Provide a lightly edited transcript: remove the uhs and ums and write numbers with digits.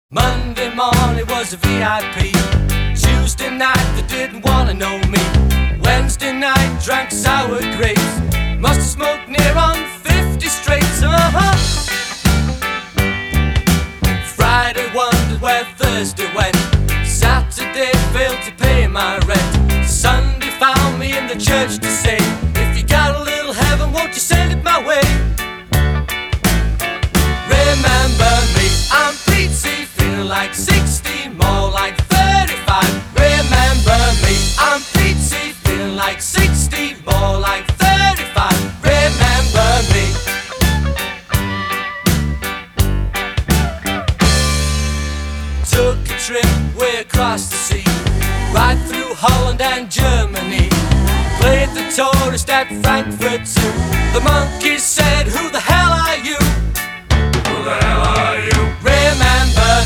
Monday morning was a VIP. Tuesday night they didn't wanna know me. Wednesday night drank sour grapes. Must have smoked near on 50 straights. Friday wondered where Thursday went. Saturday failed to pay my rent. Sunday found me in the church to say, if you got a little heaven, won't you send it my way? Remember me, I'm Pete C, feeling like 60, more like 35. Remember me, I'm Pete C, feeling like 60, more like 35. Remember me. Took a trip way across the sea, right through Holland and Germany. Played the tourist at Frankfurt too. The monkeys said, who the hell are you? Who the hell are you? Remember